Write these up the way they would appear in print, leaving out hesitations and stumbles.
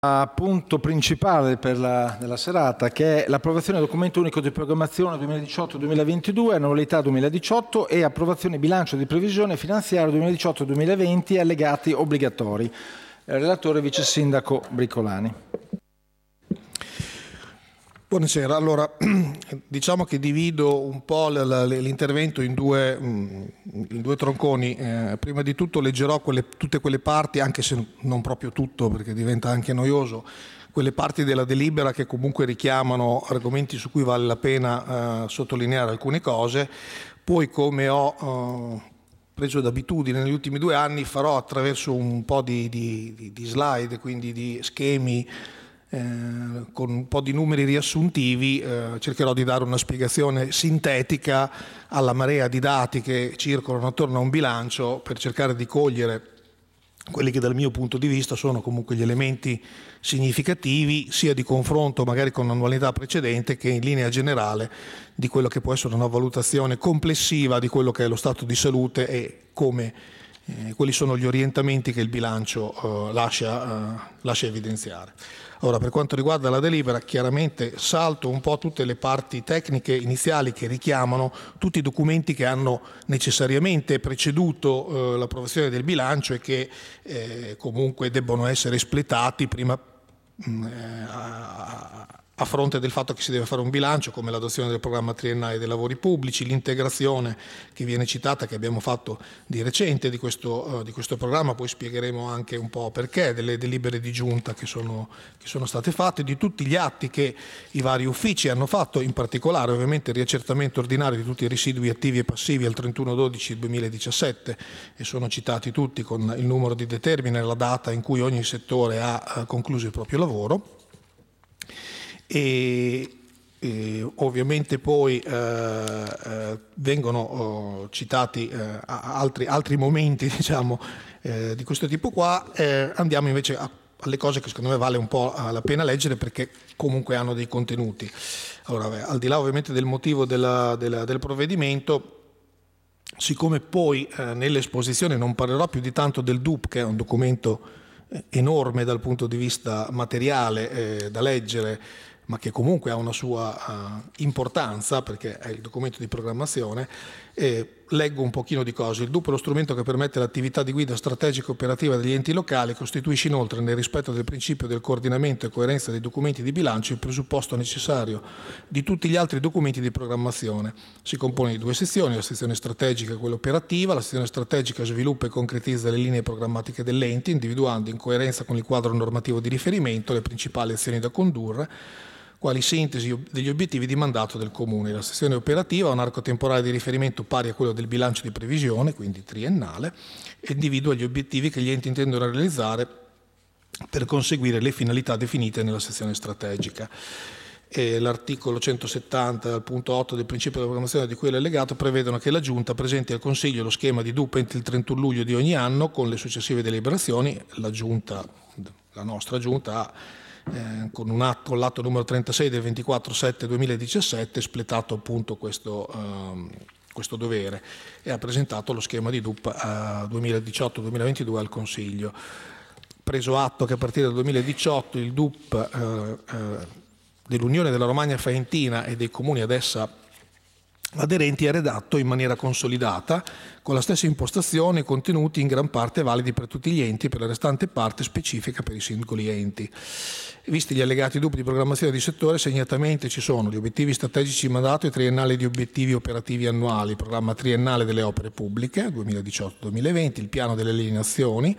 Punto principale della serata, che è l'approvazione del documento unico di programmazione 2018-2022, annualità 2018 e approvazione bilancio di previsione finanziaria 2018-2020 allegati obbligatori. Relatore Vice Sindaco Bricolani. Buonasera, allora diciamo che divido un po' l'intervento in due tronconi. Prima di tutto leggerò tutte quelle parti, anche se non proprio tutto perché diventa anche noioso, quelle parti della delibera che comunque richiamano argomenti su cui vale la pena sottolineare alcune cose. Poi, come ho preso d'abitudine negli ultimi 2 anni, farò attraverso un po' di slide, quindi di schemi, con un po' di numeri riassuntivi, cercherò di dare una spiegazione sintetica alla marea di dati che circolano attorno a un bilancio per cercare di cogliere quelli che dal mio punto di vista sono comunque gli elementi significativi sia di confronto magari con l'annualità precedente che in linea generale di quello che può essere una valutazione complessiva di quello che è lo stato di salute e come quali sono gli orientamenti che il bilancio lascia evidenziare. Ora, per quanto riguarda la delibera, chiaramente salto un po' tutte le parti tecniche iniziali che richiamano tutti i documenti che hanno necessariamente preceduto l'approvazione del bilancio e che comunque debbono essere espletati prima a fronte del fatto che si deve fare un bilancio, come l'adozione del programma triennale dei lavori pubblici, l'integrazione che viene citata, che abbiamo fatto di recente di questo programma, poi spiegheremo anche un po' perché, delle delibere di giunta che sono state fatte, di tutti gli atti che i vari uffici hanno fatto, in particolare ovviamente il riaccertamento ordinario di tutti i residui attivi e passivi al 31/12/2017 e sono citati tutti con il numero di determine e la data in cui ogni settore ha concluso il proprio lavoro. E ovviamente poi vengono citati altri momenti diciamo, di questo tipo qua. Andiamo invece alle cose che secondo me vale un po' la pena leggere perché comunque hanno dei contenuti. Allora, al di là ovviamente del motivo del provvedimento, siccome poi nell'esposizione non parlerò più di tanto del DUP, che è un documento enorme dal punto di vista materiale da leggere, ma che comunque ha una sua importanza perché è il documento di programmazione, leggo un pochino di cose. Il DUP è lo strumento che permette l'attività di guida strategica e operativa degli enti locali, costituisce inoltre, nel rispetto del principio del coordinamento e coerenza dei documenti di bilancio, il presupposto necessario di tutti gli altri documenti di programmazione. Si compone di 2 sezioni, la sezione strategica e quella operativa. La sezione strategica sviluppa e concretizza le linee programmatiche dell'ente, individuando in coerenza con il quadro normativo di riferimento le principali azioni da condurre, quali sintesi degli obiettivi di mandato del Comune. La sezione operativa ha un arco temporale di riferimento pari a quello del bilancio di previsione, quindi triennale, e individua gli obiettivi che gli enti intendono realizzare per conseguire le finalità definite nella sezione strategica. L'articolo 170 al punto 8 del principio della programmazione di cui è allegato prevedono che la Giunta presenti al Consiglio lo schema di DUP entro il 31 luglio di ogni anno con le successive deliberazioni. La nostra Giunta ha con l'atto numero 36 del 24/7/2017 espletato appunto questo dovere e ha presentato lo schema di DUP 2018-2022 al Consiglio. Preso atto che a partire dal 2018 il DUP dell'Unione della Romagna Faentina e dei comuni ad essa aderenti è redatto in maniera consolidata con la stessa impostazione e contenuti in gran parte validi per tutti gli enti, per la restante parte specifica per i singoli enti. Visti gli allegati DUP di programmazione di settore, segnatamente ci sono gli obiettivi strategici di mandato e triennali di obiettivi operativi annuali, il programma triennale delle opere pubbliche 2018-2020, il piano delle alienazioni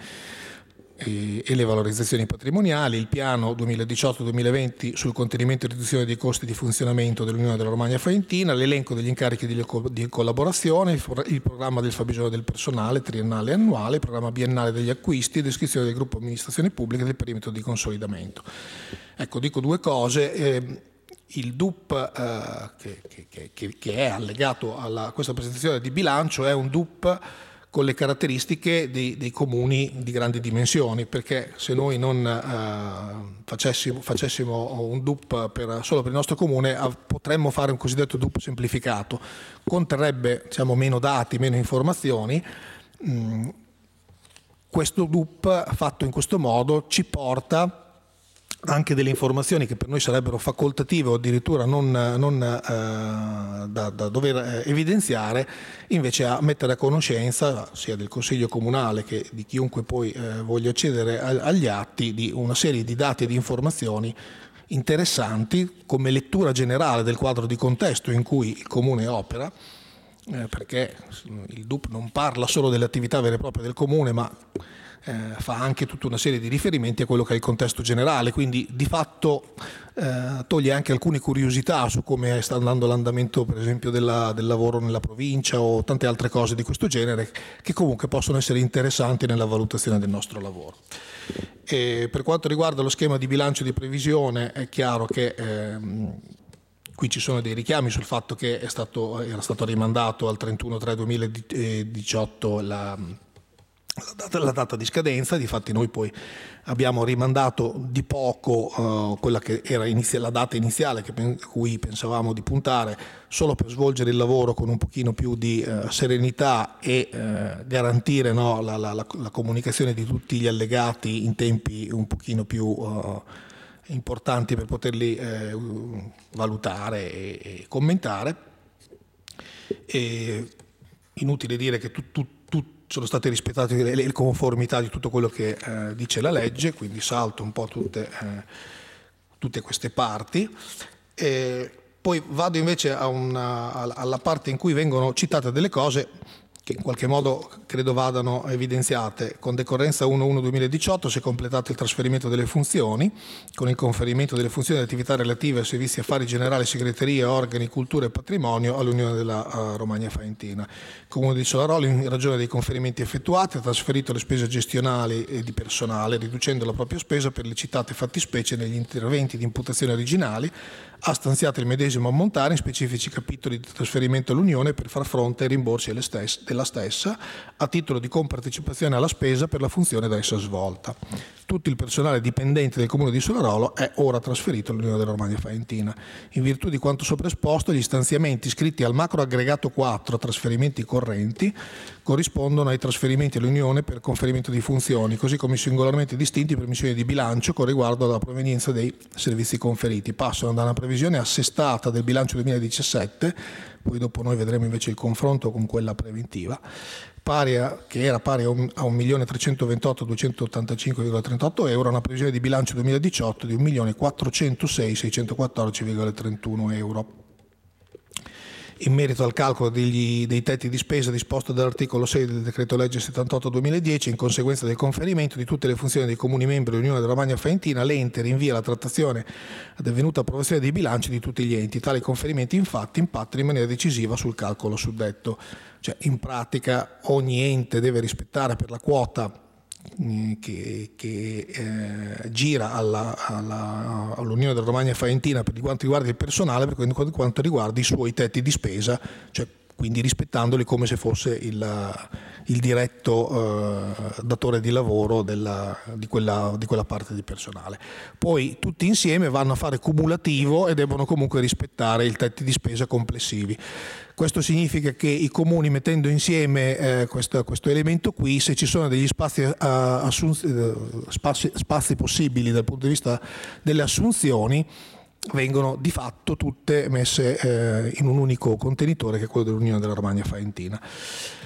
e le valorizzazioni patrimoniali, il piano 2018-2020 sul contenimento e riduzione dei costi di funzionamento dell'Unione della Romagna Faentina, l'elenco degli incarichi di collaborazione, il programma del fabbisogno del personale triennale e annuale, il programma biennale degli acquisti e descrizione del gruppo amministrazione pubblica del perimetro di consolidamento. Ecco, dico 2 cose. Il DUP che è allegato a questa presentazione di bilancio è un DUP con le caratteristiche dei comuni di grandi dimensioni, perché se noi non facessimo un DUP solo per il nostro comune potremmo fare un cosiddetto DUP semplificato, conterrebbe meno dati, meno informazioni. Questo DUP fatto in questo modo ci porta anche delle informazioni che per noi sarebbero facoltative o addirittura non da dover evidenziare, invece a mettere a conoscenza sia del Consiglio Comunale che di chiunque poi voglia accedere agli atti di una serie di dati e di informazioni interessanti come lettura generale del quadro di contesto in cui il Comune opera, perché il DUP non parla solo delle attività vere e proprie del Comune, ma fa anche tutta una serie di riferimenti a quello che è il contesto generale, quindi di fatto toglie anche alcune curiosità su come sta andando l'andamento per esempio del lavoro nella provincia o tante altre cose di questo genere che comunque possono essere interessanti nella valutazione del nostro lavoro. E per quanto riguarda lo schema di bilancio di previsione, è chiaro che qui ci sono dei richiami sul fatto che era stato rimandato al 31/3/2018 la data di scadenza. Difatti noi poi abbiamo rimandato di poco quella che era la data iniziale cui pensavamo di puntare, solo per svolgere il lavoro con un pochino più di serenità e garantire la comunicazione di tutti gli allegati in tempi un pochino più importanti per poterli valutare e commentare. E inutile dire che sono state rispettate le conformità di tutto quello che dice la legge, quindi salto un po' tutte queste parti. Poi vado invece alla parte in cui vengono citate delle cose che in qualche modo credo vadano evidenziate. Con decorrenza 1/1/2018 si è completato il trasferimento delle funzioni, con il conferimento delle funzioni e attività relative ai servizi affari generali, segreteria, organi, cultura e patrimonio all'Unione della Romagna Faentina. Il Comune di Solarolo, in ragione dei conferimenti effettuati, ha trasferito le spese gestionali e di personale, riducendo la propria spesa per le citate fattispecie negli interventi di imputazione originali, ha stanziato il medesimo ammontare in specifici capitoli di trasferimento all'Unione per far fronte ai rimborsi della stessa a titolo di compartecipazione alla spesa per la funzione da essa svolta. Tutto il personale dipendente del Comune di Solarolo è ora trasferito all'Unione della Romagna Faentina. In virtù di quanto sopra esposto, gli stanziamenti iscritti al macro aggregato 4, trasferimenti correnti, corrispondono ai trasferimenti all'Unione per conferimento di funzioni, così come singolarmente distinti per missioni di bilancio con riguardo alla provenienza dei servizi conferiti. Passano da una previsione assestata del bilancio 2017, poi dopo noi vedremo invece il confronto con quella preventiva, che era pari a 1.328.285,38 euro, una previsione di bilancio 2018 di 1.406.614,31 euro. In merito al calcolo dei tetti di spesa disposto dall'articolo 6 del decreto legge 78/2010, in conseguenza del conferimento di tutte le funzioni dei comuni membri dell'Unione della Romagna Faentina, l'ente rinvia la trattazione ad avvenuta approvazione dei bilanci di tutti gli enti. Tali conferimenti infatti impattano in maniera decisiva sul calcolo suddetto. Cioè, in pratica ogni ente deve rispettare per la quota che gira all'Unione della Romagna Faentina per quanto riguarda il personale, per quanto riguarda i suoi tetti di spesa, cioè quindi rispettandoli come se fosse il diretto datore di lavoro di quella parte di personale. Poi tutti insieme vanno a fare cumulativo e debbono comunque rispettare i tetti di spesa complessivi. Questo significa che i comuni, mettendo insieme questo elemento qui, se ci sono degli spazi possibili dal punto di vista delle assunzioni, vengono di fatto tutte messe in un unico contenitore che è quello dell'Unione della Romagna Faentina.